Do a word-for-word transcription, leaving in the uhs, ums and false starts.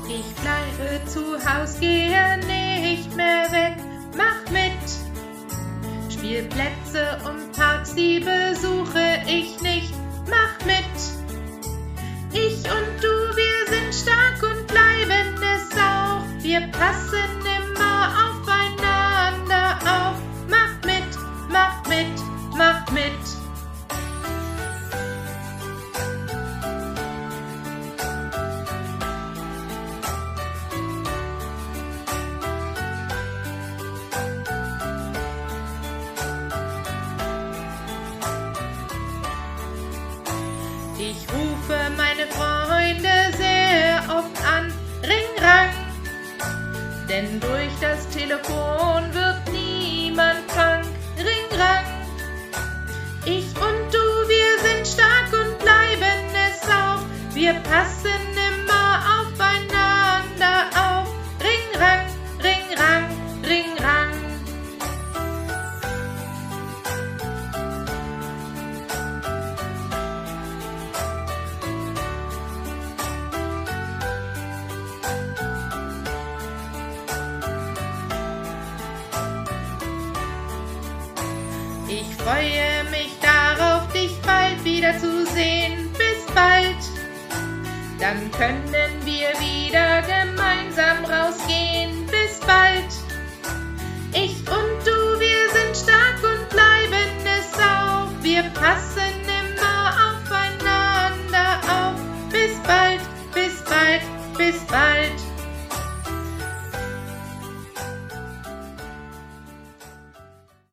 Ich bleibe zu Haus, gehe nicht mehr weg, mach mit. Spielplätze und Parks, die besuche ich nicht, mach mit. Ich und du, wir sind stark und bleiben es auch. Wir passen immer aufeinander auf. Mach mit, mach mit, mach mit. Ich rufe meine Freunde sehr oft an, ring rang, denn durch das Telefon wird niemand krank, ring rang. Ich und du, wir sind stark und bleiben es auch, wir passen immer aufeinander auf, ring rang, ring rang, ring rang. Ich freue mich darauf, dich bald wiederzusehen. Bis bald. Dann können wir wieder gemeinsam rausgehen.